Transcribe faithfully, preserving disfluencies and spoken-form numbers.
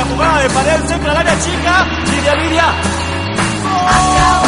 jugada de Paredes, entra al área chica. Lidia, Lidia. ¡Gol!